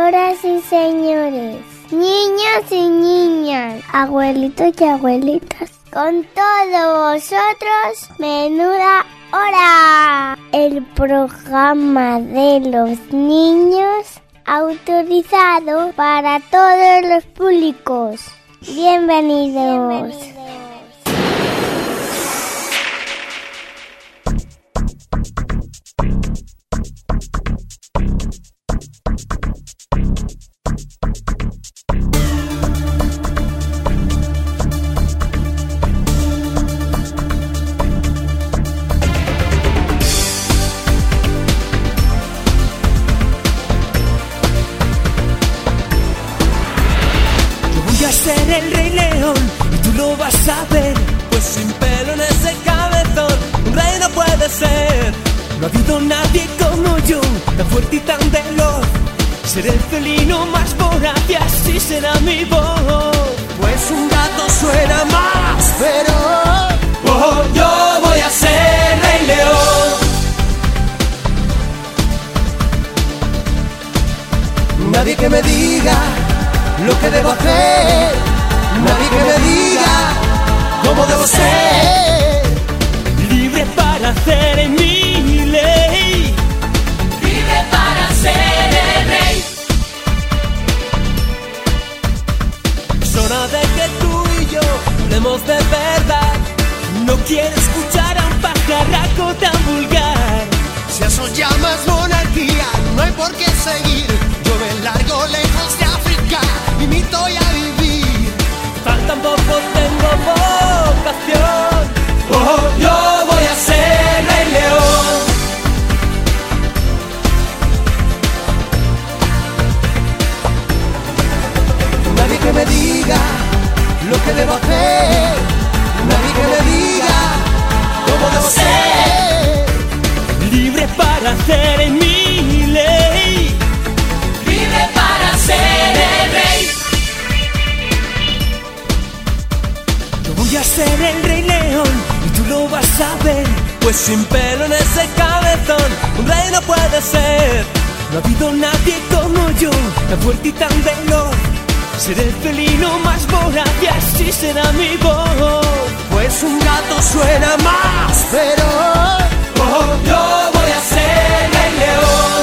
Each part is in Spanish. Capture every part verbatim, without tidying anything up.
Señoras y señores, niños y niñas, abuelitos y abuelitas, con todos vosotros, Menuda Hora, el programa de los niños autorizado para todos los públicos. Bienvenidos. Bienvenidos. Ser el Rey León y tú lo vas a ver, pues sin pelo en ese cabezón un rey no puede ser. No ha habido nadie como yo, tan fuerte y tan veloz. Seré el felino más voraz y así será mi voz. Pues un gato suena más feroz. Oh, yo voy a ser Rey León. Nadie que me diga lo que debo hacer, nadie que me diga cómo debo ser. Libre para hacer en mi ley, libre para ser el rey. Es hora de que tú y yo hablemos de verdad. No quiero escuchar a un pajarraco tan vulgar. Si eso llamas monarquía, no hay por qué seguir. Yo me largo lejos de África y me voy a vivir. Tampoco tengo vocación. Oh, yo voy a ser Rey León. Nadie que me diga lo que debo hacer, nadie que me diga cómo debo ser. Libre para hacer en mi ley, libre para ser el rey. Voy a ser el Rey León y tú lo vas a ver, pues sin pelo en ese cabezón un rey no puede ser. No ha habido nadie como yo, tan fuerte y tan veloz. Seré el felino más voraz y así será mi voz. Pues un gato suena más feroz. Oh, yo voy a ser Rey León.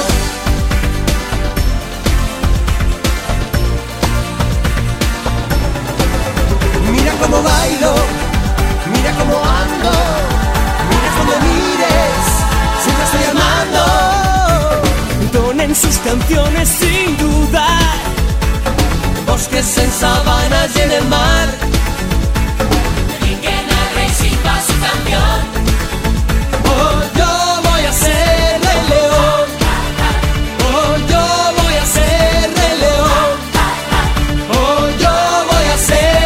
Mira cómo bailo, mira cómo ando, mira cuando mires, siempre estoy amando. Entonen sus canciones sin dudar, bosques en sabanas y en el mar. Dediquen al rey Simba su canción. Oh, yo voy a ser Rey León. Oh, yo voy a ser Rey León. Oh, yo voy a ser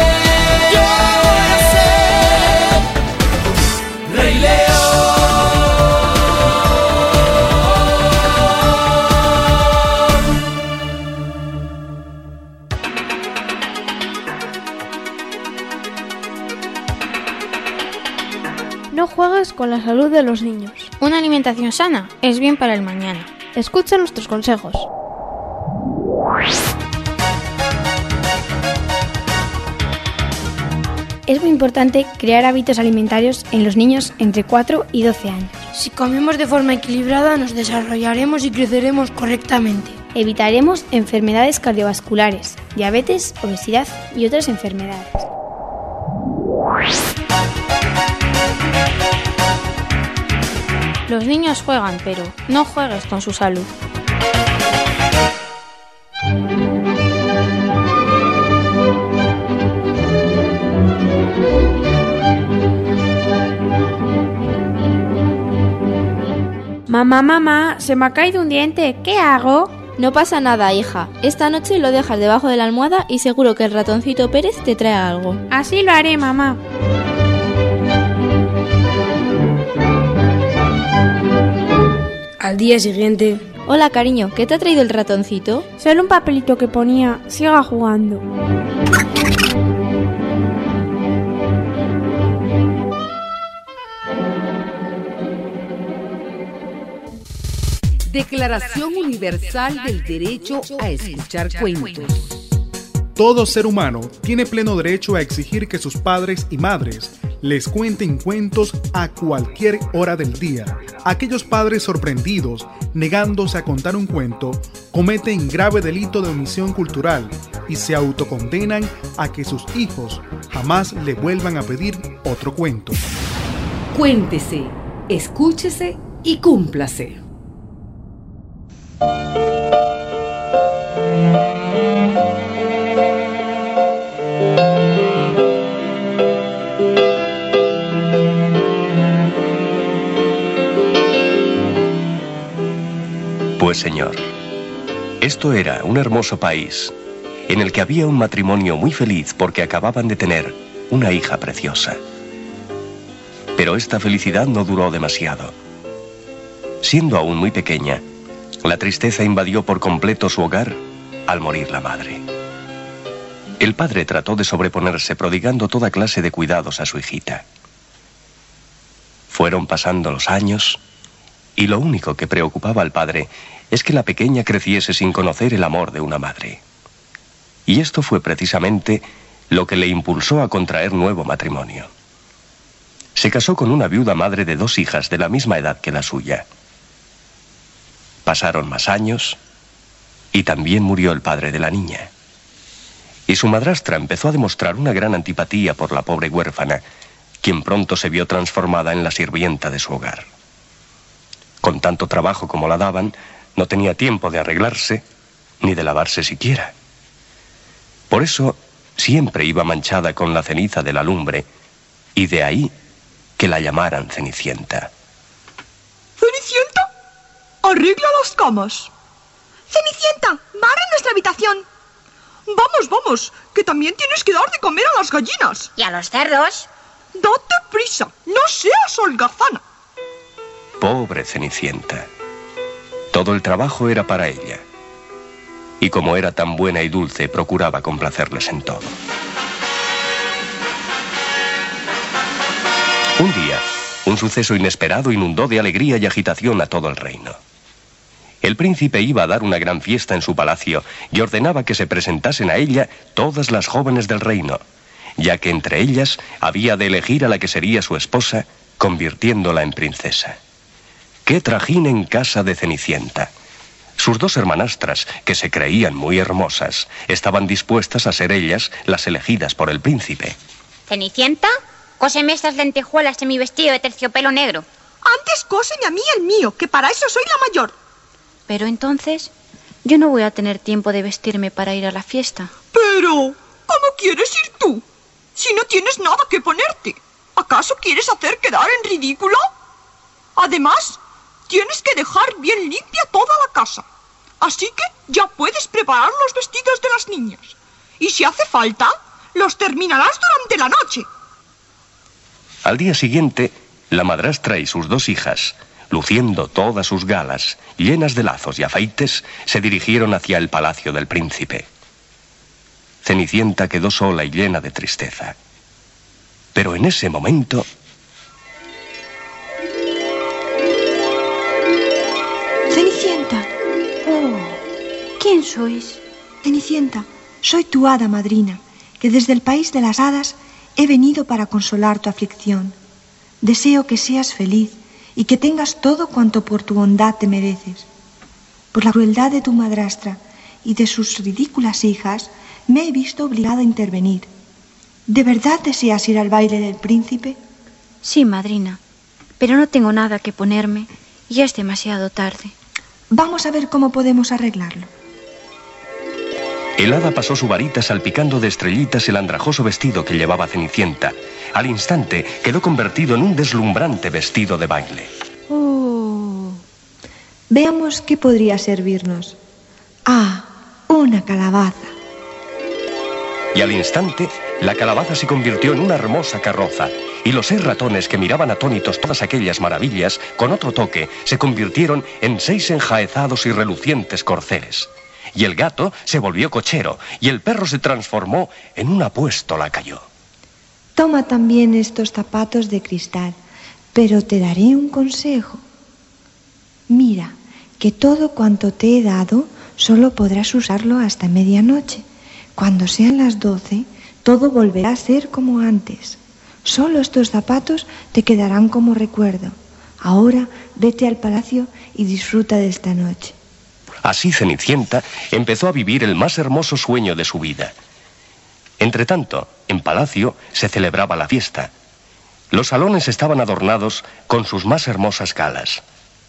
Rey León. No juegues con la salud de los niños. Una alimentación sana es bien para el mañana. Escucha nuestros consejos. Es muy importante crear hábitos alimentarios en los niños entre cuatro y doce años. Si comemos de forma equilibrada, nos desarrollaremos y creceremos correctamente. Evitaremos enfermedades cardiovasculares, diabetes, obesidad y otras enfermedades. Los niños juegan, pero no juegues con su salud. Mamá, mamá, se me ha caído un diente, ¿qué hago? No pasa nada, hija. Esta noche lo dejas debajo de la almohada y seguro que el ratoncito Pérez te trae algo. Así lo haré, mamá. Al día siguiente... Hola, cariño, ¿qué te ha traído el ratoncito? Solo un papelito que ponía, siga jugando. Declaración Universal del Derecho a Escuchar Cuentos. Todo ser humano tiene pleno derecho a exigir que sus padres y madres les cuenten cuentos a cualquier hora del día. Aquellos padres sorprendidos negándose a contar un cuento cometen grave delito de omisión cultural y se autocondenan a que sus hijos jamás le vuelvan a pedir otro cuento. Cuéntese, escúchese y cúmplase. Pues señor, esto era un hermoso país en el que había un matrimonio muy feliz porque acababan de tener una hija preciosa. Pero esta felicidad no duró demasiado. Siendo aún muy pequeña, la tristeza invadió por completo su hogar al morir la madre. El padre trató de sobreponerse prodigando toda clase de cuidados a su hijita. Fueron pasando los años y lo único que preocupaba al padre es que la pequeña creciese sin conocer el amor de una madre. Y esto fue precisamente lo que le impulsó a contraer nuevo matrimonio. Se casó con una viuda madre de dos hijas de la misma edad que la suya. Pasaron más años y también murió el padre de la niña. Y su madrastra empezó a demostrar una gran antipatía por la pobre huérfana, quien pronto se vio transformada en la sirvienta de su hogar. Con tanto trabajo como la daban, no tenía tiempo de arreglarse ni de lavarse siquiera. Por eso siempre iba manchada con la ceniza de la lumbre, y de ahí que la llamaran Cenicienta. ¡Cenicienta! ¡Arregla las camas! ¡Cenicienta! ¡Barre nuestra habitación! Vamos, vamos, que también tienes que dar de comer a las gallinas. ¿Y a los cerdos? Date prisa, no seas holgazana. Pobre Cenicienta. Todo el trabajo era para ella. Y como era tan buena y dulce, procuraba complacerles en todo. Un día, un suceso inesperado inundó de alegría y agitación a todo el reino. El príncipe iba a dar una gran fiesta en su palacio y ordenaba que se presentasen a ella todas las jóvenes del reino, ya que entre ellas había de elegir a la que sería su esposa, convirtiéndola en princesa. ¡Qué trajín en casa de Cenicienta! Sus dos hermanastras, que se creían muy hermosas, estaban dispuestas a ser ellas las elegidas por el príncipe. ¿Cenicienta? Cóseme estas lentejuelas en mi vestido de terciopelo negro. Antes cóseme a mí el mío, que para eso soy la mayor. Pero entonces, yo no voy a tener tiempo de vestirme para ir a la fiesta. Pero, ¿cómo quieres ir tú? Si no tienes nada que ponerte. ¿Acaso quieres hacer quedar en ridículo? Además, tienes que dejar bien limpia toda la casa. Así que ya puedes preparar los vestidos de las niñas. Y si hace falta, los terminarás durante la noche. Al día siguiente, la madrastra y sus dos hijas, luciendo todas sus galas, llenas de lazos y afeites, se dirigieron hacia el palacio del príncipe. Cenicienta quedó sola y llena de tristeza. Pero en ese momento... Cenicienta. Oh, ¿quién sois? Cenicienta, soy tu hada madrina, que desde el país de las hadas he venido para consolar tu aflicción. Deseo que seas feliz y que tengas todo cuanto por tu bondad te mereces. Por la crueldad de tu madrastra y de sus ridículas hijas, me he visto obligada a intervenir. ¿De verdad deseas ir al baile del príncipe? Sí, madrina, pero no tengo nada que ponerme y ya es demasiado tarde. Vamos a ver cómo podemos arreglarlo. El hada pasó su varita salpicando de estrellitas el andrajoso vestido que llevaba Cenicienta. Al instante quedó convertido en un deslumbrante vestido de baile. Oh. Veamos qué podría servirnos. Ah, una calabaza. Y al instante, la calabaza se convirtió en una hermosa carroza, y los seis ratones que miraban atónitos todas aquellas maravillas, con otro toque, se convirtieron en seis enjaezados y relucientes corceles. Y el gato se volvió cochero, y el perro se transformó en un apuesto lacayo. Toma también estos zapatos de cristal, pero te daré un consejo. Mira, que todo cuanto te he dado solo podrás usarlo hasta medianoche. Cuando sean las doce, todo volverá a ser como antes. Solo estos zapatos te quedarán como recuerdo. Ahora vete al palacio y disfruta de esta noche. Así Cenicienta empezó a vivir el más hermoso sueño de su vida. Entretanto, en palacio se celebraba la fiesta. Los salones estaban adornados con sus más hermosas galas.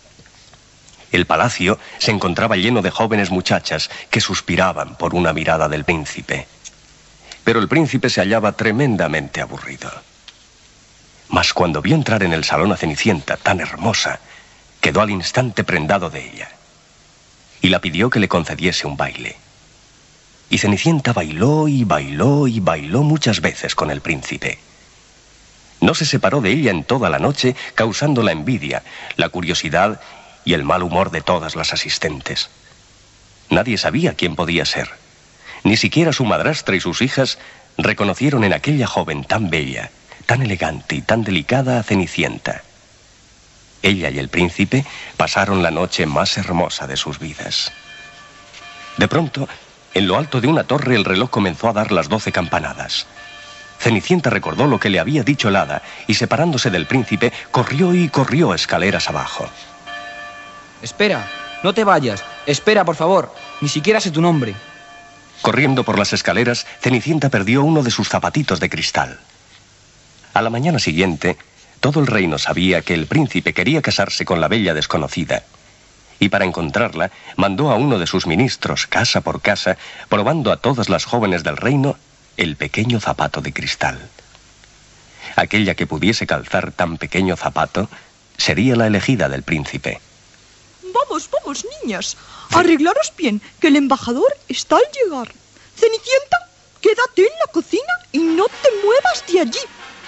El palacio se encontraba lleno de jóvenes muchachas que suspiraban por una mirada del príncipe. Pero el príncipe se hallaba tremendamente aburrido. Mas cuando vio entrar en el salón a Cenicienta, tan hermosa, quedó al instante prendado de ella. Y la pidió que le concediese un baile. Y Cenicienta bailó y bailó y bailó muchas veces con el príncipe. No se separó de ella en toda la noche, causando la envidia, la curiosidad y el mal humor de todas las asistentes. Nadie sabía quién podía ser. Ni siquiera su madrastra y sus hijas reconocieron en aquella joven tan bella, tan elegante y tan delicada a Cenicienta. Ella y el príncipe pasaron la noche más hermosa de sus vidas. De pronto, en lo alto de una torre el reloj comenzó a dar las doce campanadas. Cenicienta recordó lo que le había dicho el hada y, separándose del príncipe, corrió y corrió escaleras abajo. Espera, no te vayas. Espera, por favor. Ni siquiera sé tu nombre. Corriendo por las escaleras, Cenicienta perdió uno de sus zapatitos de cristal. A la mañana siguiente, todo el reino sabía que el príncipe quería casarse con la bella desconocida. Y para encontrarla, mandó a uno de sus ministros, casa por casa, probando a todas las jóvenes del reino el pequeño zapato de cristal. Aquella que pudiese calzar tan pequeño zapato sería la elegida del príncipe. Vamos, vamos, niñas. Arreglaros bien, que el embajador está al llegar. Cenicienta, quédate en la cocina y no te muevas de allí.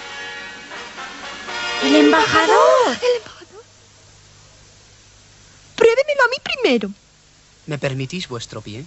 ¡El embajador! El embajador. Pruébemelo a mí primero. ¿Me permitís vuestro pie?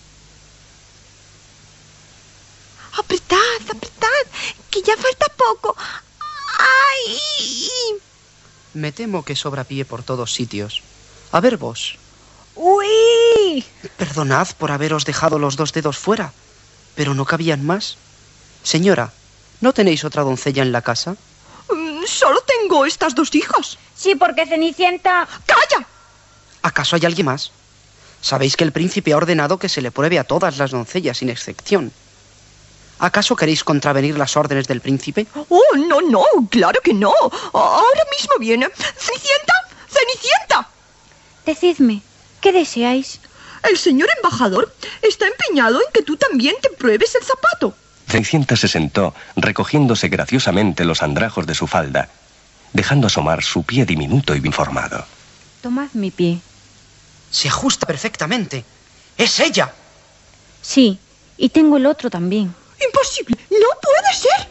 Apretad, apretad, que ya falta poco. ¡Ay! Me temo que sobra pie por todos sitios. A ver vos. ¡Uy! Perdonad por haberos dejado los dos dedos fuera, pero no cabían más. Señora, ¿no tenéis otra doncella en la casa? Mm, solo tengo estas dos hijas. Sí, porque Cenicienta... ¡Calla! ¿Acaso hay alguien más? Sabéis que el príncipe ha ordenado que se le pruebe a todas las doncellas sin excepción. ¿Acaso queréis contravenir las órdenes del príncipe? Oh, no, no, claro que no. Ahora mismo viene. ¡Cenicienta! ¡Cenicienta! Decidme, ¿qué deseáis? El señor embajador está empeñado en que tú también te pruebes el zapato. Cenicienta se sentó, recogiéndose graciosamente los andrajos de su falda, dejando asomar su pie diminuto y bien formado. Tomad mi pie. Se ajusta perfectamente. ¡Es ella! Sí, y tengo el otro también. ¡Imposible! ¡No puede ser!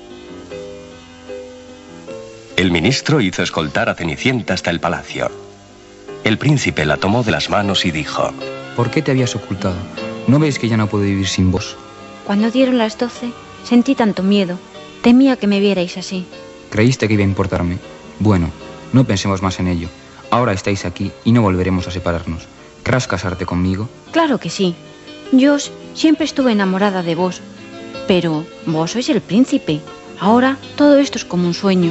El ministro hizo escoltar a Cenicienta hasta el palacio. El príncipe la tomó de las manos y dijo: ¿Por qué te habías ocultado? ¿No ves que ya no puedo vivir sin vos? Cuando dieron las doce, sentí tanto miedo. Temía que me vierais así. ¿Creíste que iba a importarme? Bueno, no pensemos más en ello. Ahora estáis aquí y no volveremos a separarnos. ¿Querrás casarte conmigo? Claro que sí. Yo siempre estuve enamorada de vos. Pero vos sois el príncipe. Ahora todo esto es como un sueño.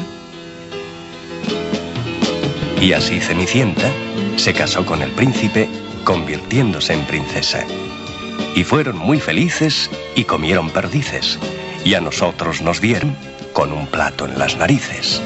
Y así Cenicienta se casó con el príncipe, convirtiéndose en princesa. Y fueron muy felices y comieron perdices. Y a nosotros nos dieron con un plato en las narices.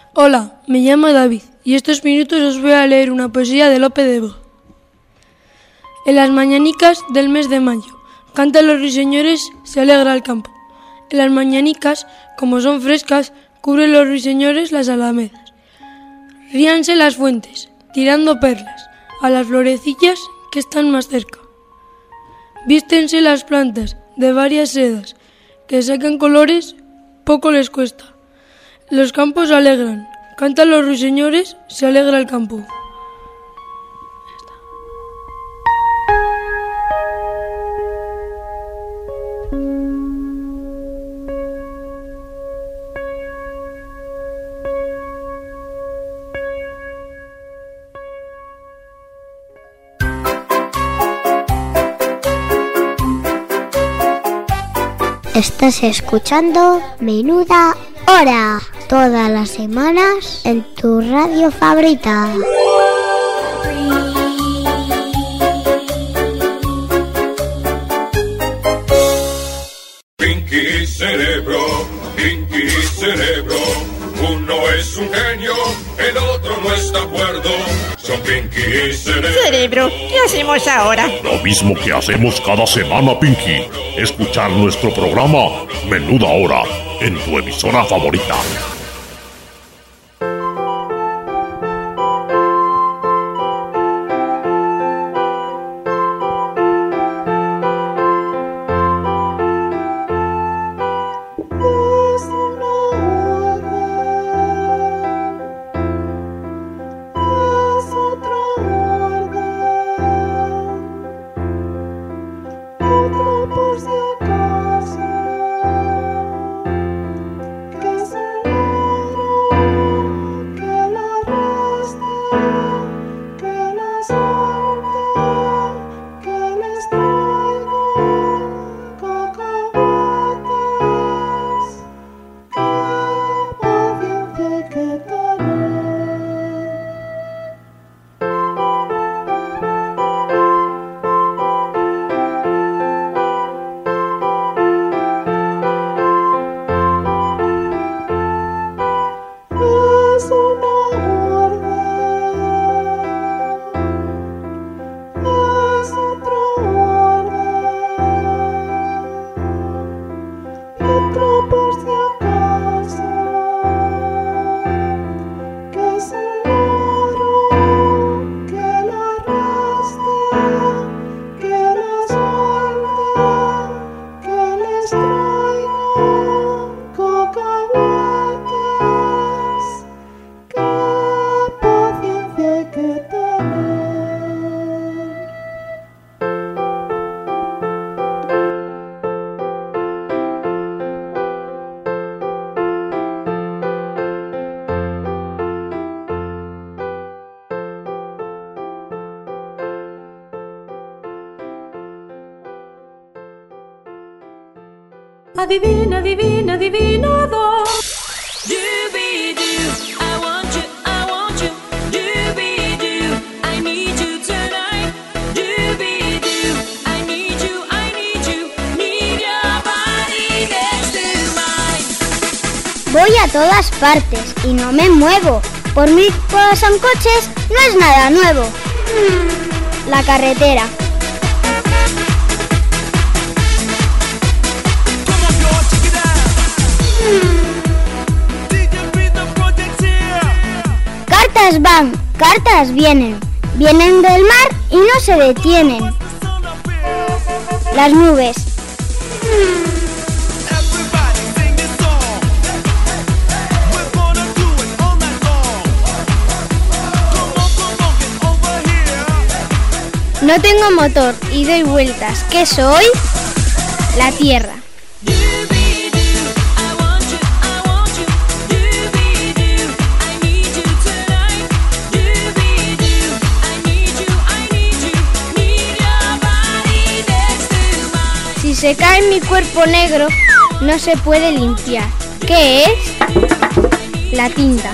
Hola, me llamo David y estos minutos os voy a leer una poesía de Lope de Vega. En las mañanicas del mes de mayo, cantan los ruiseñores, se alegra el campo. En las mañanicas, como son frescas, cubren los ruiseñores las alamedas. Ríanse las fuentes, tirando perlas, a las florecillas que están más cerca. Vístense las plantas de varias sedas, que sacan colores, poco les cuesta. Los campos alegran, cantan los ruiseñores, se alegra el campo. Estás escuchando Menuda Hora, todas las semanas en tu radio favorita. Pinky Cerebro, Pinky Cerebro, uno es un genio, el otro no está cuerdo. Son Pinky y Cerebro. Cerebro, ¿qué hacemos ahora? Lo mismo que hacemos cada semana, Pinky. Escuchar nuestro programa Menuda Hora en tu emisora favorita. Adivina, adivina, adivinador. Doobie-doo, I want you, I want you. Doobie-doo, I need you tonight. Doobie-doo, I need you, I need you. Need your body next to mine. Voy a todas partes y no me muevo. Por mí pasan coches, no es nada nuevo. La carretera. Cartas van, cartas vienen, vienen del mar y no se detienen. Las nubes. No tengo motor y doy vueltas. ¿Qué soy? La Tierra. Si se cae mi cuerpo negro, no se puede limpiar. ¿Qué es? La tinta.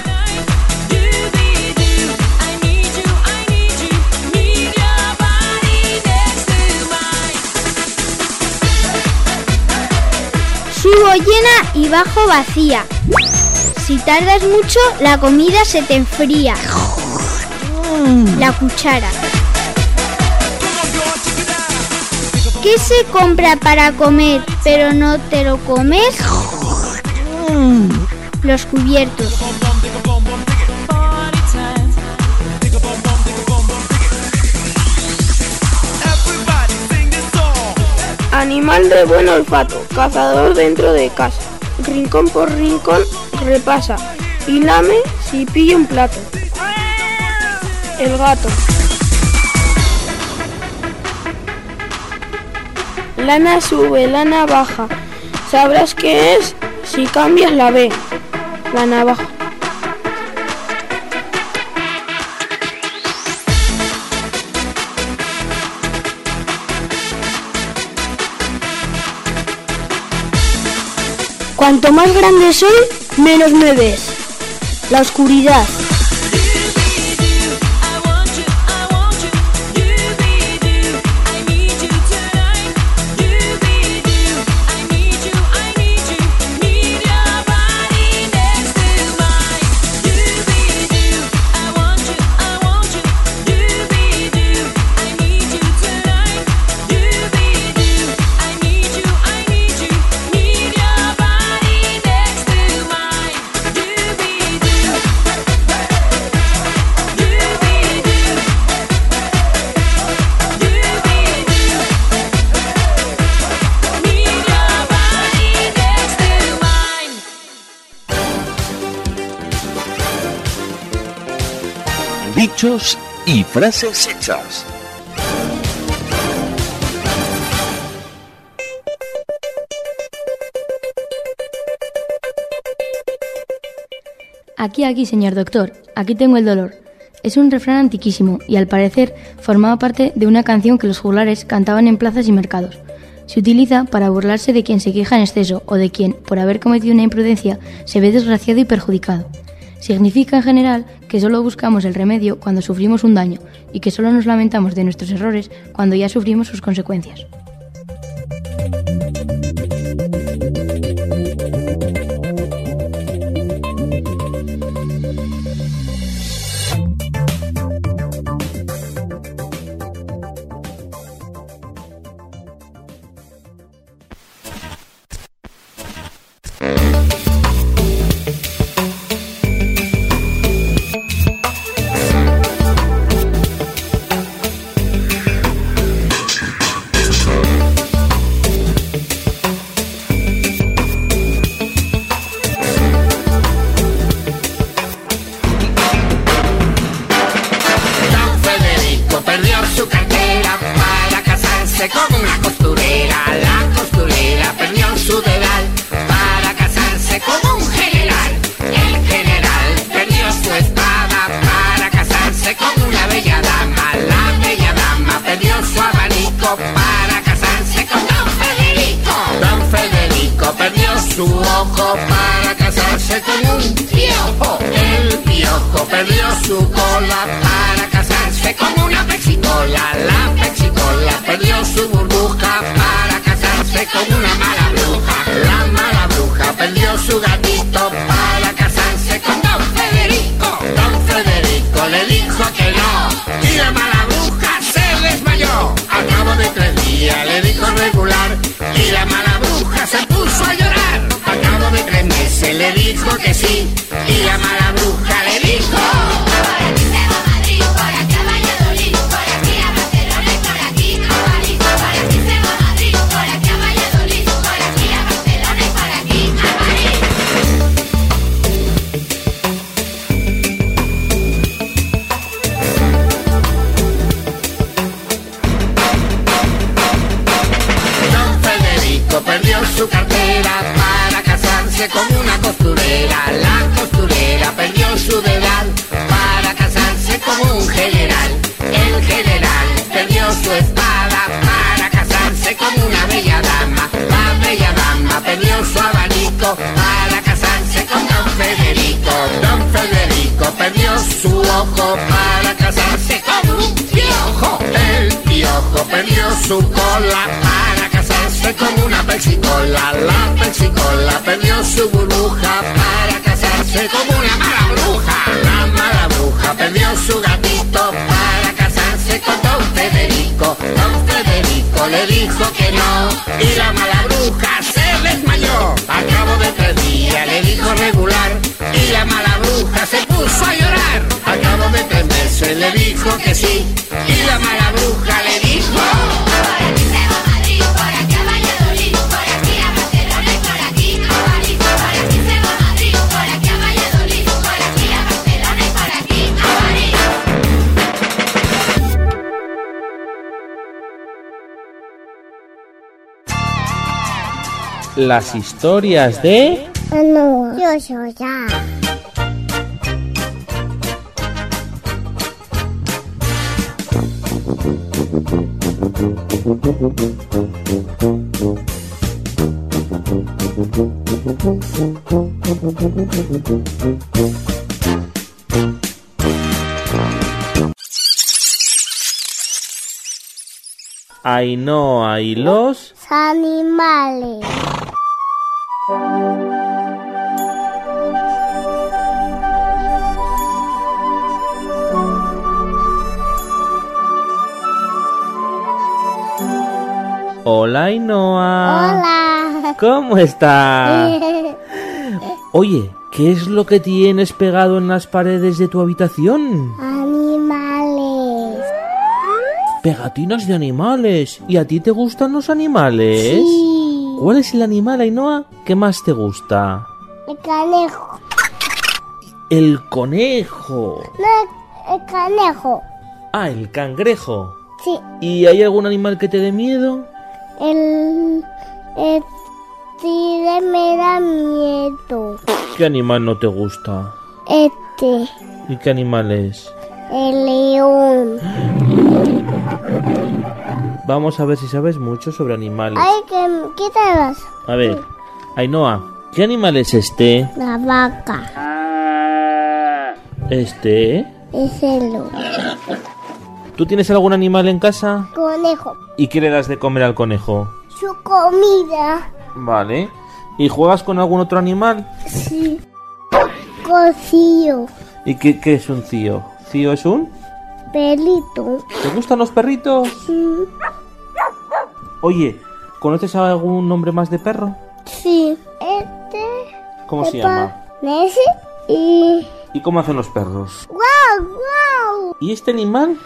Subo llena y bajo vacía. Si tardas mucho, la comida se te enfría. Mm. La cuchara. ¿Qué se compra para comer, pero no te lo comes? Mm. Los cubiertos. Animal de buen olfato, cazador dentro de casa. Rincón por rincón repasa y lame si pilla un plato. El gato. Lana sube, lana baja. Sabrás qué es si cambias la B. La navaja. Cuanto más grande soy, menos me ves. La oscuridad. Dichos y frases hechas. Aquí, aquí, señor doctor, aquí tengo el dolor. Es un refrán antiquísimo y al parecer formaba parte de una canción que los juglares cantaban en plazas y mercados. Se utiliza para burlarse de quien se queja en exceso o de quien, por haber cometido una imprudencia, se ve desgraciado y perjudicado. Significa en general que solo buscamos el remedio cuando sufrimos un daño y que solo nos lamentamos de nuestros errores cuando ya sufrimos sus consecuencias. Con una costurera, la costurera perdió su dedal para casarse con un general. El general perdió su espada para casarse con una bella dama. La bella dama perdió su abanico para casarse con don Federico. Don Federico perdió su ojo para casarse con un piojo. El piojo perdió su cola para casarse con una pexicola. La pexicola perdió su burbuja para casarse con una mala bruja. La mala bruja perdió su gatito para casarse con don Federico. Don Federico le dijo que no y la mala bruja se desmayó. Al cabo de tres días le dijo regular y la mala bruja se puso a llorar. Al cabo de tres meses le dijo que sí y la mala bruja le dijo: perdió su cartera para casarse con una costurera. La costurera perdió su dedal para casarse con un general. El general perdió su espada para casarse con una bella dama. La bella dama perdió su abanico para casarse con don Federico. Don Federico perdió su ojo para casarse con un piojo. El piojo perdió su cola para casarse con una pexicola. La pexicola perdió su burbuja para casarse casarse como una mala bruja. La mala bruja perdió su gatito para casarse con don Federico. Don Federico le dijo que no y la mala bruja se desmayó. A cabo de tres días le dijo regular y la mala bruja se puso a llorar. A cabo de tres meses le dijo que sí y la mala bruja le dijo: por aquí se va a Madrid, por aquí a Valladolid, por aquí a Barcelona y por aquí a París. Por aquí se va a Madrid, por aquí a Valladolid, por aquí a Barcelona y por aquí a París. Las historias de... No, yo soy ya. Ainhoa y los... animales. Hola, Ainhoa. Hola. ¿Cómo estás? Oye, ¿qué es lo que tienes pegado en las paredes de tu habitación? Animales. Pegatinas de animales. ¿Y a ti te gustan los animales? Sí. ¿Cuál es el animal, Ainhoa, que más te gusta? El conejo. El conejo. No, el conejo. Ah, el cangrejo. Sí. ¿Y hay algún animal que te dé miedo? El... el tigre me da miedo. ¿Qué animal no te gusta? Este. ¿Y qué animal es? El león. Vamos a ver si sabes mucho sobre animales. Ay, que quítalas. A ver, Ainhoa, ¿qué animal es este? La vaca. ¿Este? Es el lobo. ¿Tú tienes algún animal en casa? Conejo. ¿Y qué le das de comer al conejo? Su comida. Vale. ¿Y juegas con algún otro animal? Sí. Cocío. ¿Y qué, qué es un cío? ¿Cío es un? Perrito. ¿Te gustan los perritos? Sí. Oye, ¿conoces algún nombre más de perro? Sí. Este... ¿Cómo se llama? Nessie y... ¿Y cómo hacen los perros? ¡Guau, guau! ¿Y este animal?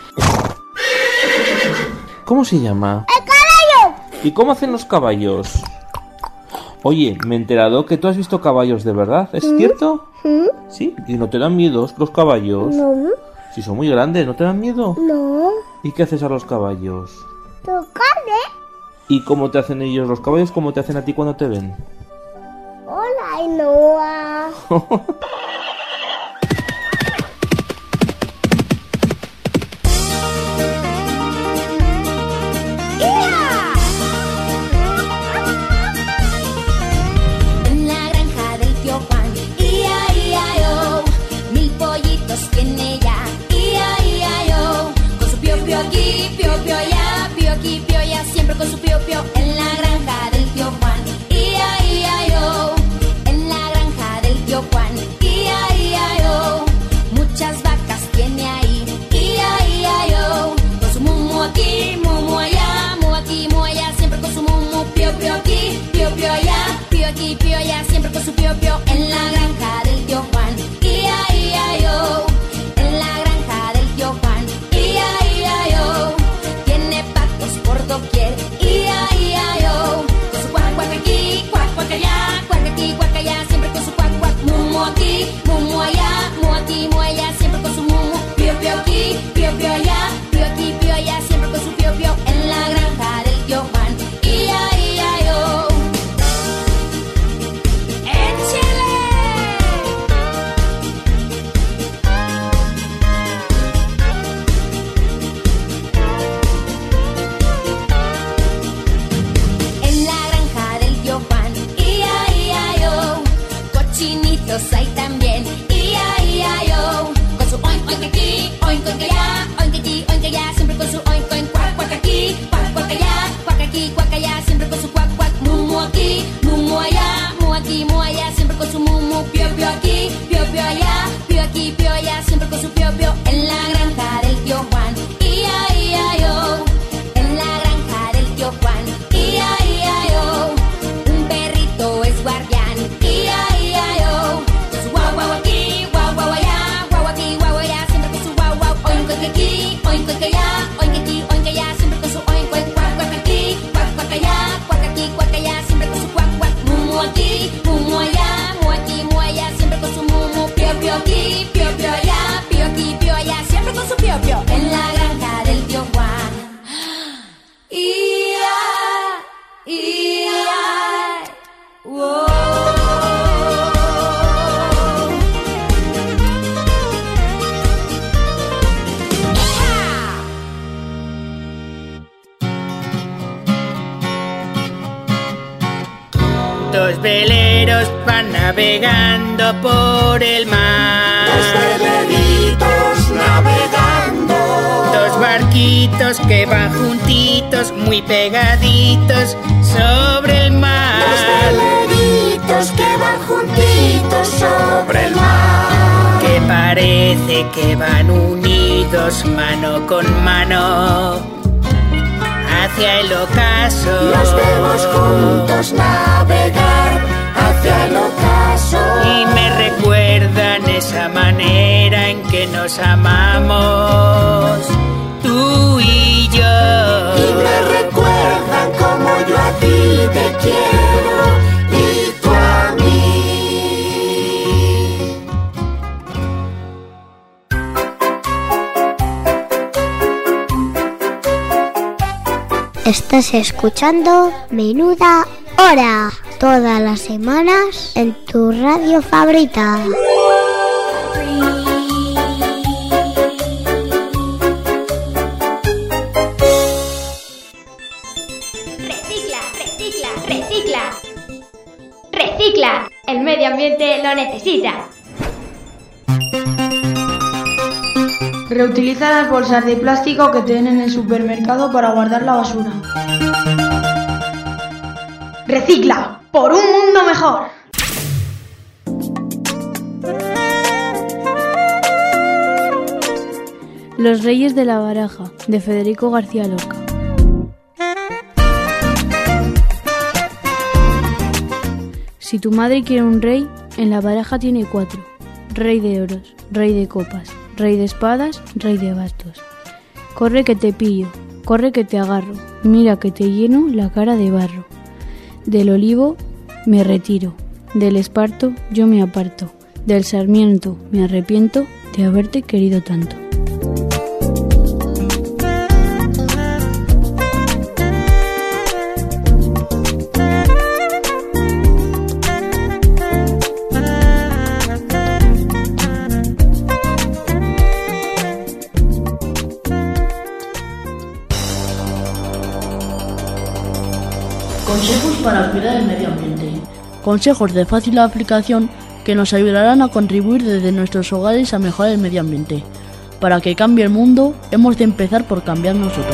¿Cómo se llama? ¡El caballo! ¿Y cómo hacen los caballos? Oye, me he enterado que tú has visto caballos de verdad, ¿es ¿Mm? cierto? ¿Mm? ¿Sí? ¿Y no te dan miedo los caballos? No. Si son muy grandes, ¿no te dan miedo? No. ¿Y qué haces a los caballos? Tocarle. ¿Y cómo te hacen ellos los caballos? ¿Cómo te hacen a ti cuando te ven? Hola, Ainhoa. Aquí, pio, pio, ya, pio, aquí, pio, ya, siempre con su pio, pio, en la granja del tío Juan. Ia, ia, yo, en la granja del tío Juan. Ia, ia, yo, muchas vacas tiene ahí. Ia, ia, yo, con su mumu aquí, mumu allá, mu aquí, mu allá, siempre con su mumu, pio, pio, aquí, pio, pio, allá, pio, aquí, pio, allá, siempre con su pio, pio, en la granja del tío Juan. Ia, ia, yo, en la granja del tío Juan. Tiene patos por doquier. Ia, ia, yo, con su cuac, cuac aquí, cuac, cuac allá, cuac aquí, cuac allá, siempre con su cuac, cuac, mumu aquí, mumu allá, mu aquí, mu allá, siempre con su mumu, pio, pio aquí, pio, pio allá, pio aquí, pio allá, siempre con su pio, pio, en la granja del tío Juan. Ia, ia, yo, en Chile. Hay también, ia, ia, yo, con su oink, oink aquí, oink, oink allá, oink aquí, oink Los veleros van navegando por el mar. Dos veleritos navegando. Dos barquitos que van juntitos, muy pegaditos sobre el mar. Dos veleritos que van juntitos sobre el mar. Que parece que van unidos mano con mano hacia el ocaso. Los vemos juntos navegar hacia el ocaso. Y me recuerdan esa manera en que nos amamos, tú y yo. Y me recuerdan como yo a ti te quiero y tú a mí. Estás escuchando Menuda Hora, todas las semanas en tu radio favorita. Recicla, recicla, recicla. Recicla, el medio ambiente lo necesita. Reutiliza las bolsas de plástico que te den en el supermercado para guardar la basura. Recicla, por un mundo mejor. Los Reyes de la Baraja, de Federico García Lorca. Si tu madre quiere un rey, en la baraja tiene cuatro. Rey de oros, rey de copas, rey de espadas, rey de bastos. Corre que te pillo, corre que te agarro, mira que te lleno la cara de barro. Del olivo me retiro, del esparto yo me aparto, del sarmiento me arrepiento de haberte querido tanto. Consejos para cuidar el medio ambiente. Consejos de fácil aplicación que nos ayudarán a contribuir desde nuestros hogares a mejorar el medio ambiente. Para que cambie el mundo, hemos de empezar por cambiar nosotros.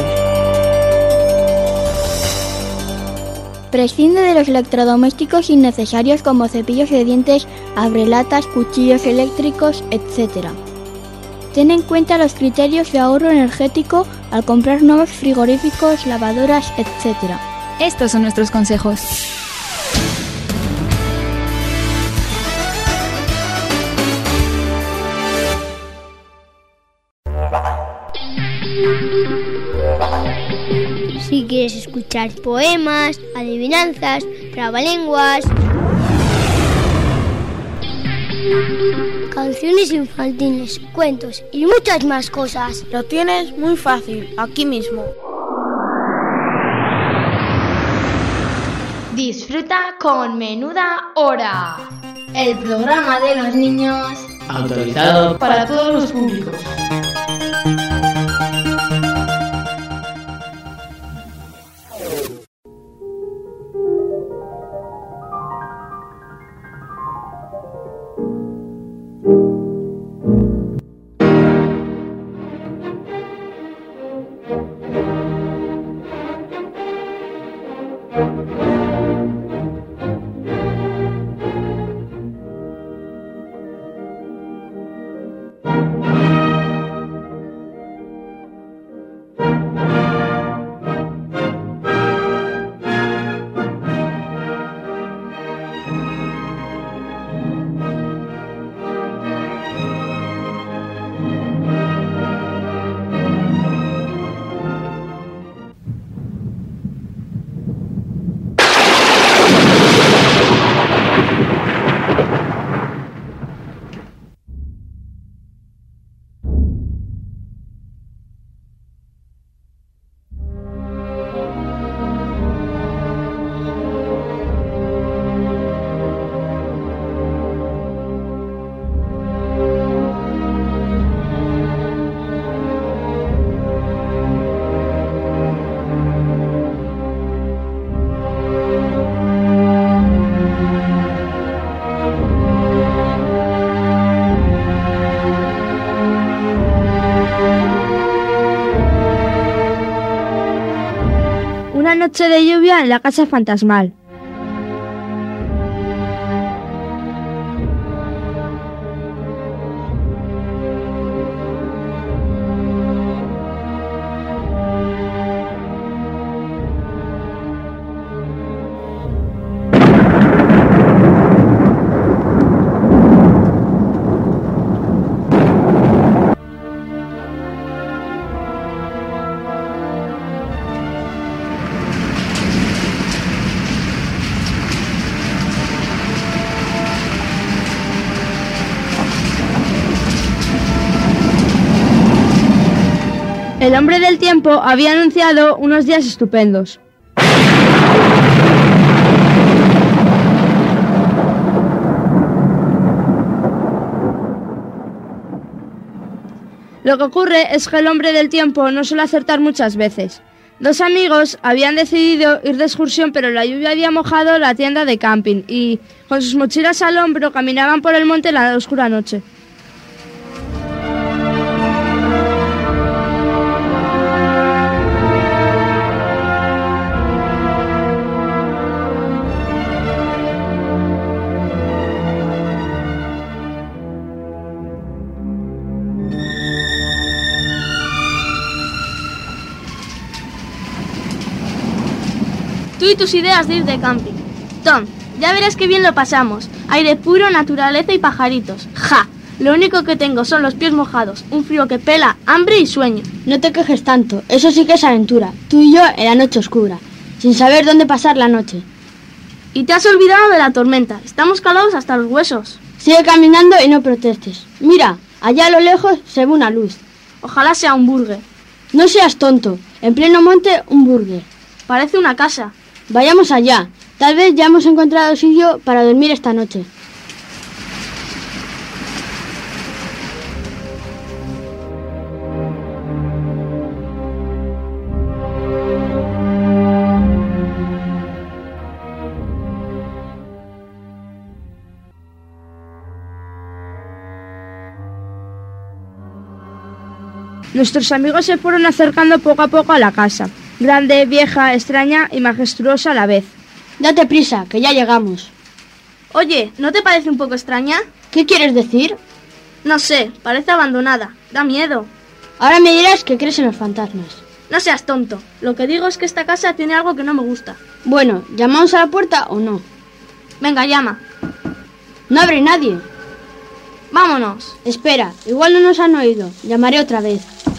Prescinde de los electrodomésticos innecesarios como cepillos de dientes, abrelatas, cuchillos eléctricos, etcétera. Ten en cuenta los criterios de ahorro energético al comprar nuevos frigoríficos, lavadoras, etcétera. Estos son nuestros consejos. Si quieres escuchar poemas, adivinanzas, trabalenguas, canciones infantiles, cuentos y muchas más cosas, lo tienes muy fácil, aquí mismo. Disfruta con Menuda Hora, el programa de los niños autorizado para todos los públicos. una noche de lluvia en la casa fantasmal. El hombre del tiempo había anunciado unos días estupendos. Lo que ocurre es que el hombre del tiempo no suele acertar muchas veces. Dos amigos habían decidido ir de excursión, pero la lluvia había mojado la tienda de camping y, con sus mochilas al hombro, caminaban por el monte en la oscura noche. Tú y tus ideas de ir de camping. Tom, ya verás qué bien lo pasamos. Aire puro, naturaleza y pajaritos. ¡Ja! Lo único que tengo son los pies mojados, un frío que pela, hambre y sueño. No te quejes tanto, eso sí que es aventura. Tú y yo en la noche oscura, sin saber dónde pasar la noche. Y te has olvidado de la tormenta. Estamos calados hasta los huesos. Sigue caminando y no protestes. Mira, allá a lo lejos se ve una luz. Ojalá sea un burger. No seas tonto. En pleno monte, un burger. Parece una casa. Vayamos allá. Tal vez ya hemos encontrado sitio para dormir esta noche. Nuestros amigos se fueron acercando poco a poco a la casa. Grande, vieja, extraña y majestuosa a la vez. Date prisa, que ya llegamos. Oye, ¿no te parece un poco extraña? ¿Qué quieres decir? No sé, parece abandonada. Da miedo. Ahora me dirás que crees en los fantasmas. No seas tonto. Lo que digo es que esta casa tiene algo que no me gusta. Bueno, ¿llamamos a la puerta o no? Venga, llama. No abre nadie. Vámonos. Espera, igual no nos han oído. Llamaré otra vez.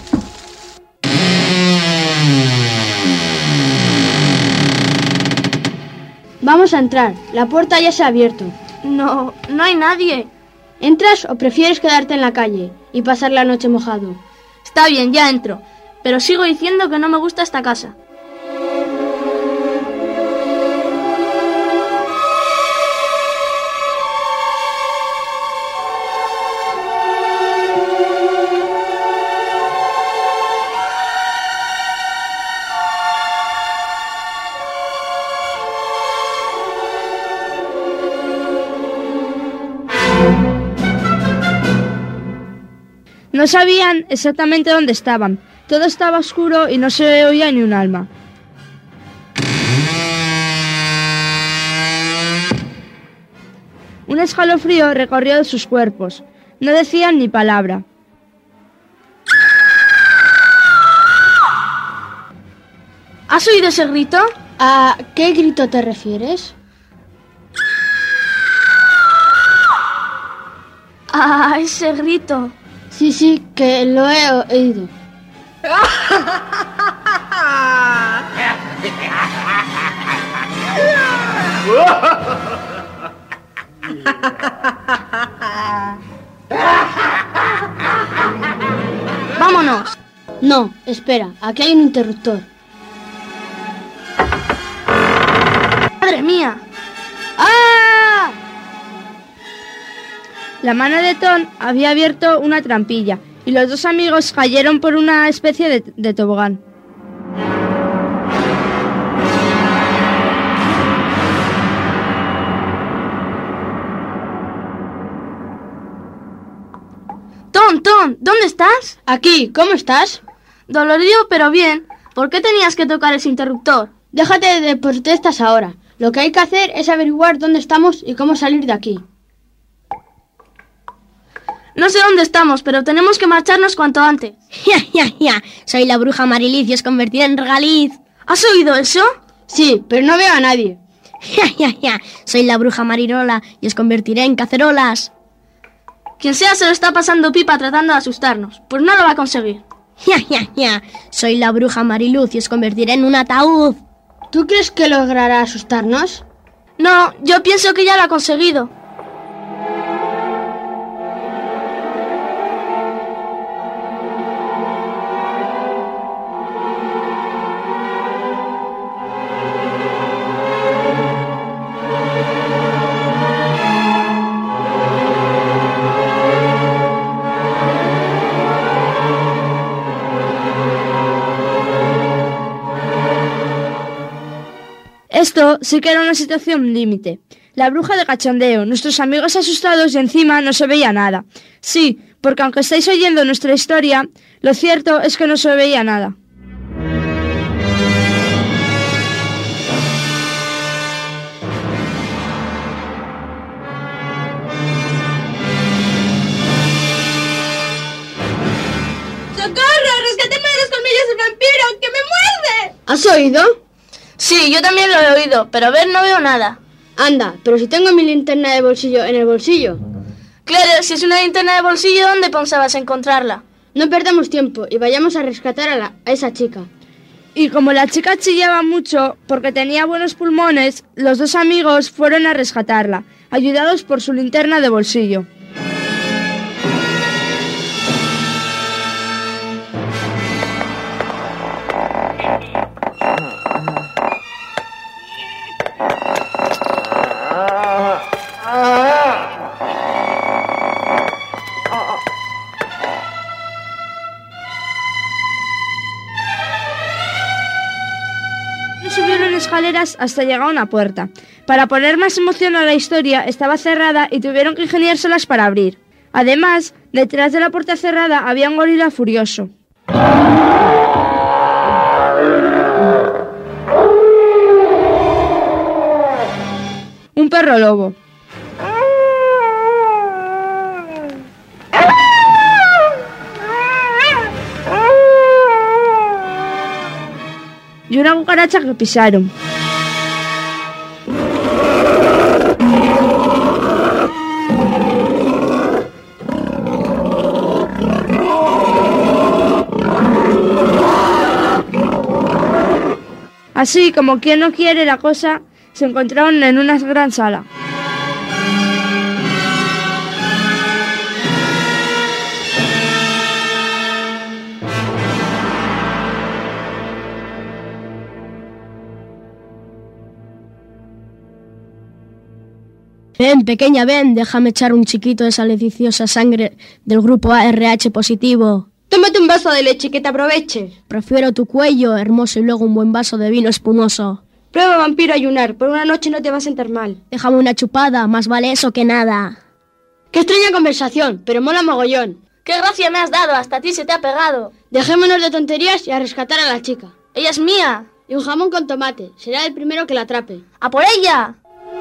Vamos a entrar. La puerta ya se ha abierto. No, no hay nadie. ¿Entras o prefieres quedarte en la calle y pasar la noche mojado? Está bien, ya entro. Pero sigo diciendo que no me gusta esta casa. No sabían exactamente dónde estaban. Todo estaba oscuro y no se oía ni un alma. Un escalofrío recorrió sus cuerpos. No decían ni palabra. ¿Has oído ese grito? ¿A qué grito te refieres? Ah, ese grito. Sí, sí, que lo he oído. ¡Vámonos! No, espera, aquí hay un interruptor. ¡Madre mía! ¡Ah! La mano de Tom había abierto una trampilla y los dos amigos cayeron por una especie de, de tobogán. Tom, Tom, ¿dónde estás? Aquí, ¿cómo estás? Dolorido, pero bien. ¿Por qué tenías que tocar ese interruptor? Déjate de protestas ahora. Lo que hay que hacer es averiguar dónde estamos y cómo salir de aquí. No sé dónde estamos, pero tenemos que marcharnos cuanto antes. Ya, ya, ya. Soy la bruja Mariliz y os convertiré en regaliz. ¿Has oído eso? Sí, pero no veo a nadie. Ya, ya, ya. Soy la bruja Marirola y os convertiré en cacerolas. Quien sea se lo está pasando pipa tratando de asustarnos. Pues no lo va a conseguir. Ya, ya, ya. Soy la bruja Mariluz y os convertiré en un ataúd. ¿Tú crees que logrará asustarnos? No, yo pienso que ya lo ha conseguido. Esto sí que era una situación límite. La bruja de cachondeo, nuestros amigos asustados y encima no se veía nada. Sí, porque aunque estáis oyendo nuestra historia, lo cierto es que no se veía nada. ¡Socorro! ¡Rescáteme de los colmillos del vampiro! ¡Que me muerde! ¿Has oído? Sí, yo también lo he oído, pero a ver, no veo nada. Anda, pero si tengo mi linterna de bolsillo en el bolsillo. Claro, si es una linterna de bolsillo, ¿dónde pensabas encontrarla? No perdamos tiempo y vayamos a rescatar a, la, a esa chica. Y como la chica chillaba mucho porque tenía buenos pulmones, los dos amigos fueron a rescatarla, ayudados por su linterna de bolsillo. Subieron escaleras hasta llegar a una puerta. Para poner más emoción a la historia, estaba cerrada y tuvieron que ingeniárselas para abrir. Además, detrás de la puerta cerrada había un gorila furioso. Un perro lobo. Y una cucaracha que pisaron. Así como quien no quiere la cosa, se encontraron en una gran sala. Ven, pequeña, ven, déjame echar un chiquito de esa deliciosa sangre del grupo A R H positivo. Tómate un vaso de leche que te aproveche. Prefiero tu cuello, hermoso, y luego un buen vaso de vino espumoso. Prueba, vampiro, ayunar. Por una noche no te va a sentar mal. Déjame una chupada, más vale eso que nada. Qué extraña conversación, pero mola mogollón. ¡Qué gracia me has dado! Hasta a ti se te ha pegado. Dejémonos de tonterías y a rescatar a la chica. ¡Ella es mía! Y un jamón con tomate. Será el primero que la atrape. ¡A por ella!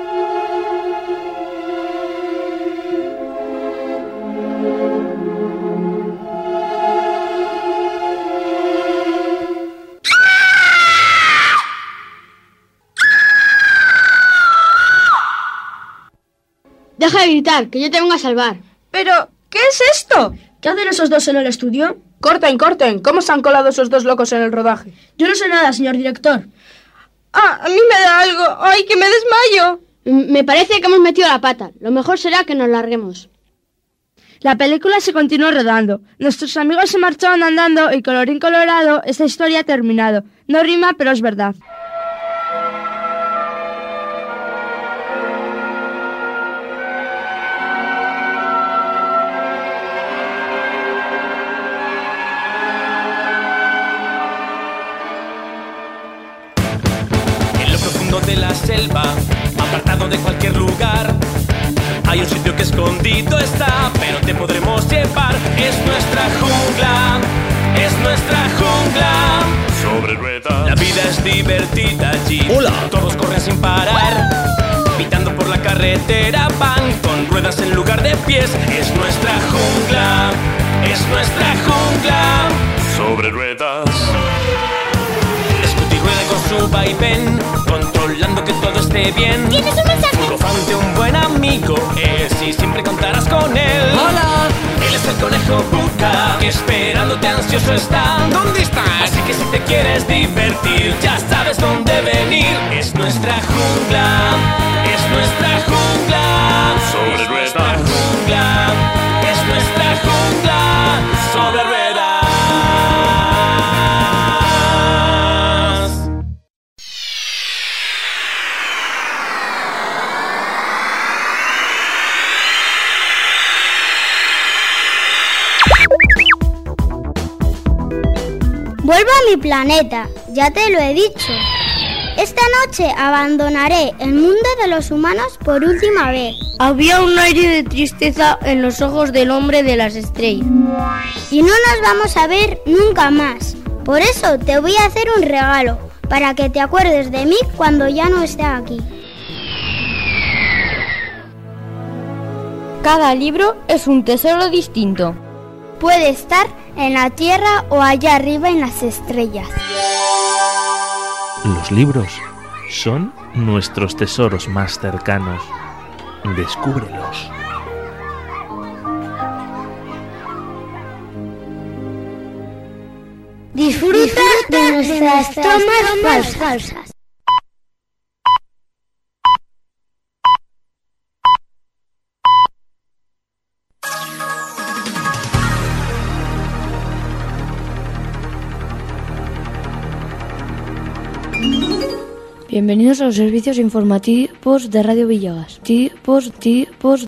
Deja de gritar, que yo te vengo a salvar. Pero, ¿qué es esto? ¿Qué hacen esos dos en el estudio? Corten, corten. ¿Cómo se han colado esos dos locos en el rodaje? Yo no sé nada, señor director. Ah, a mí me da algo. ¡Ay, que me desmayo! Me parece que hemos metido la pata. Lo mejor será que nos larguemos. La película se continuó rodando. Nuestros amigos se marchaban andando y colorín colorado, esta historia ha terminado. No rima, pero es verdad. De la selva, apartado de cualquier lugar, hay un sitio que escondido está, pero te podremos llevar. Es nuestra jungla, es nuestra jungla. Sobre ruedas. La vida es es divertida allí. Hola. Todos corren sin parar, pitando por la carretera, van con ruedas en lugar de pies. Es nuestra jungla, es nuestra jungla sobre ruedas. Scooty rueda con su vaivén, controlando que todo esté bien. ¿Tienes un mensaje? Un gofante, un buen amigo es y siempre contarás con él. Hola. Él es el conejo Pucca, que esperándote ansioso está. ¿Dónde estás? Así que si te quieres divertir, ya sabes dónde venir. Es nuestra jungla, es nuestra jungla sobre ruedas. Es nuestra jungla, es nuestra jungla sobre ruedas. Vuelvo a mi planeta, ya te lo he dicho. Esta noche abandonaré el mundo de los humanos por última vez. Había un aire de tristeza en los ojos del hombre de las estrellas. Y no nos vamos a ver nunca más. Por eso te voy a hacer un regalo, para que te acuerdes de mí cuando ya no esté aquí. Cada libro es un tesoro distinto. Puede estar en la tierra o allá arriba en las estrellas. Los libros son nuestros tesoros más cercanos. Descúbrelos. Disfruta de nuestras tomas falsas. Bienvenidos a los servicios informativos de Radio Villegas. Tipos, tipos.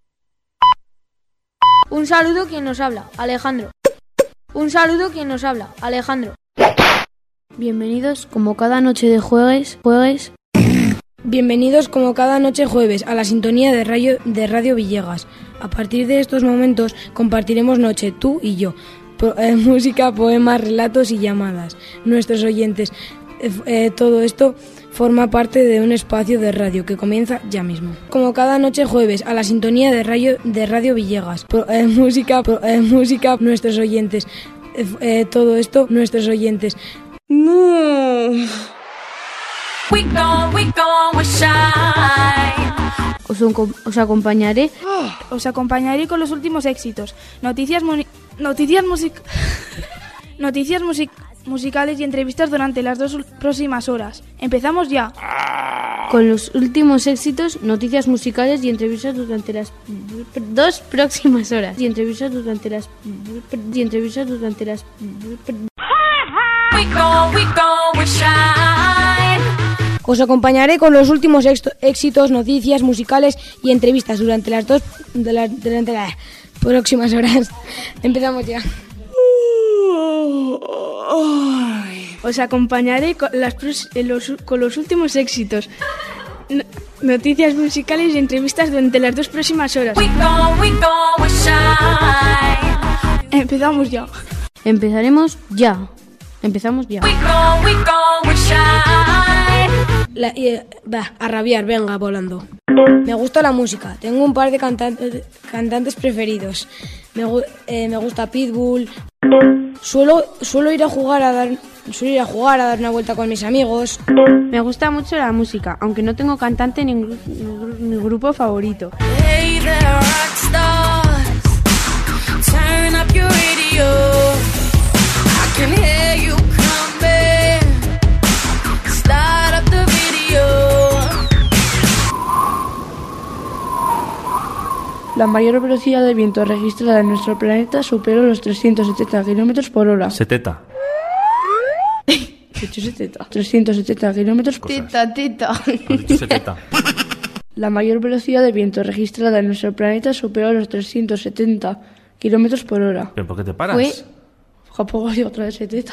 Un saludo quien nos habla, Alejandro. Un saludo quien nos habla, Alejandro. Bienvenidos como cada noche de jueves, jueves. Bienvenidos como cada noche jueves a la sintonía de Radio, de Radio Villegas. A partir de estos momentos compartiremos noche, tú y yo. Po- eh, música, poemas, relatos y llamadas. Nuestros oyentes. Eh, eh, todo esto forma parte de un espacio de radio que comienza ya mismo. Como cada noche jueves a la sintonía de Radio, de Radio Villegas. Pro, eh, música, pro, eh, música, nuestros oyentes. Eh, eh, todo esto, nuestros oyentes. No. We go, we go, we shine. Os, os acompañaré. Oh, os acompañaré con los últimos éxitos. Noticias, muni- noticias music, noticias music, musicales y entrevistas durante las dos próximas horas. Empezamos ya. Con los últimos éxitos, noticias musicales y entrevistas durante las dos próximas horas. Y entrevistas durante las y entrevistas durante las We go, we go, we shine. Os acompañaré con los últimos ex- éxitos, noticias musicales y entrevistas durante las dos de la, durante las próximas horas. Empezamos ya. Os acompañaré con, las, pros- eh, los, con los últimos éxitos, no- noticias musicales y entrevistas durante las dos próximas horas. We go, we go, we shine. Empezamos ya. Empezaremos ya. Empezamos ya. We go, we go, we shine. La, eh, va, a rabiar, venga, volando. Me gusta la música. Tengo un par de cantantes, cantantes preferidos. Me, gu- eh, me gusta Pitbull. Suelo, suelo ir a jugar a dar, suelo ir a jugar a dar una vuelta con mis amigos. Me gusta mucho la música, aunque no tengo cantante ni, gru- ni gru- ni grupo favorito. Hey there, rock stars. Turn up your radio. I can hear you coming. Start up the video. La mayor velocidad del viento registrada en nuestro planeta superó los trescientos setenta kilómetros por hora. Seteta. trescientos setenta kilómetros por hora. Tita, tita. Has dicho seteta. La mayor velocidad de viento registrada en nuestro planeta superó los trescientos setenta kilómetros por hora. ¿Pero por qué te paras? Fue... ¿Cómo digo otra vez setenta?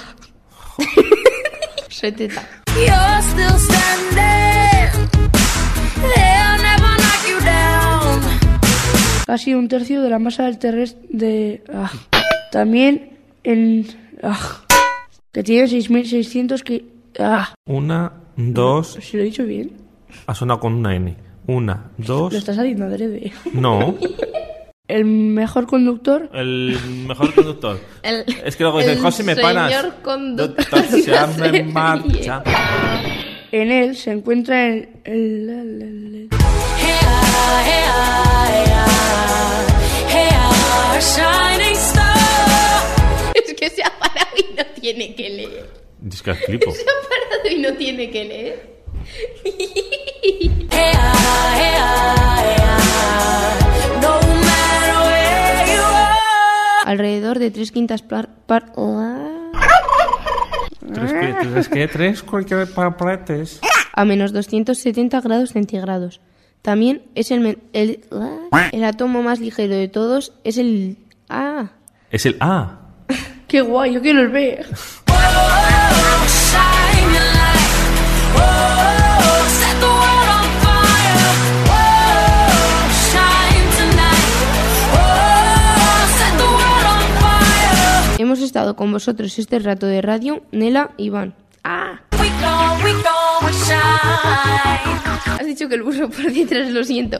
Seteta. You're still standing. They'll never knock you down. Casi un tercio de la masa del terrestre de... ah. También en... ah. que tiene seis mil seiscientos ki- Ah. Una, dos... ¿Si lo he dicho bien? Ha sonado con una N. Una, dos... Lo estás haciendo adrede. No. El mejor conductor. El mejor conductor. El, es que luego dices, José, me paras. El señor conductor. Ya me marcha. En él se encuentra el... el, el, el, el. Es que se ha parado y no tiene que leer. Es que flipo. Se ha parado y no tiene que leer. Alrededor de tres quintas par... par... ¿Tres qué? ¿Tres qué? ¿Tres cualquier partes? A menos doscientos setenta grados centígrados. También es el, men- el... El átomo más ligero de todos es el... A. Es el A. ¡Qué guay! Yo quiero el B. Hemos estado con vosotros este rato de radio, Nela y Iván. ¡Ah! Has dicho que el burro por detrás, lo siento.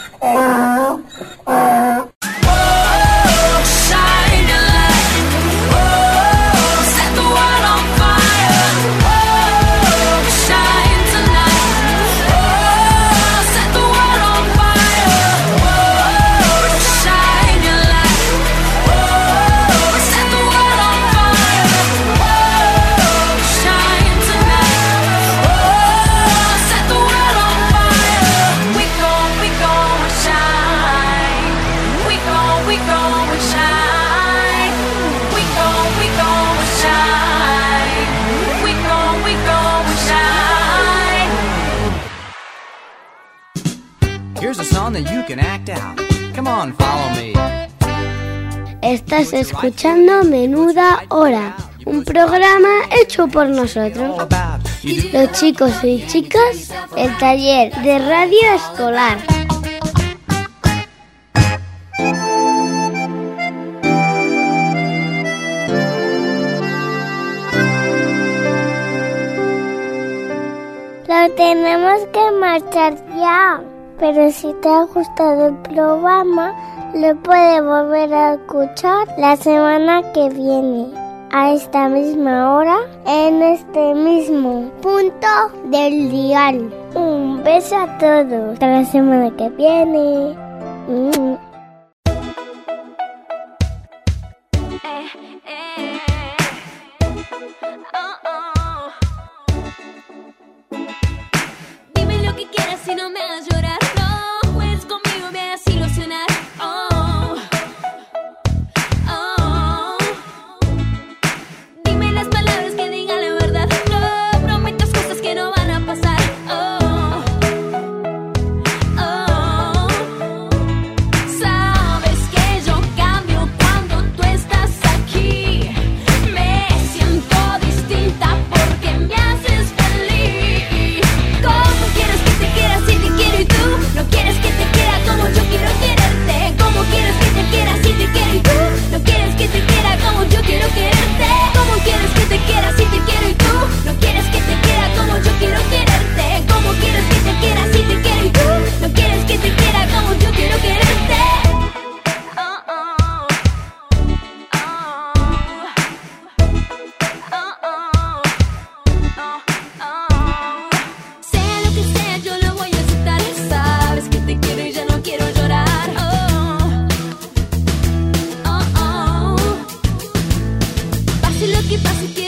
Here's a song that you can act out. Come on, follow me. Estás escuchando Menuda Hora, un programa hecho por nosotros, los chicos y chicas, el taller de radio escolar. Pero tenemos que marchar ya. Pero si te ha gustado el programa, lo puedes volver a escuchar la semana que viene, a esta misma hora, en este mismo punto del dial. Un beso a todos. Hasta la semana que viene. Mm. Dime lo que quieras y no me hagas llorar. No, juegues conmigo, me hagas ilusionar. Oh, oh. Dime las palabras que digan la verdad. No prometas cosas que no van a pasar. Oh, oh. Sabes que yo cambio cuando tú estás aquí. Me siento distinta porque me haces feliz. ¿Cómo quieres que te quiera si te quiero y tú no quieres que te quiera como yo quiero quererte? ¿Cómo quieres que te quiera si te quiero y tú no quieres que te quiera como yo quiero quererte? ¿Cómo quieres que te quiera si te quiero y tú no quieres que te quiera como yo quiero quererte? ¿Cómo quieres que te quiera si te quiero y tú no quieres que te quiera como yo quiero quererte? Oh, oh, oh, oh, oh, oh. Sea lo que sea, yo lo voy a aceptar. Sabes que te quiero y ya no quiero llorar. Oh, oh, oh. Pase lo que pase,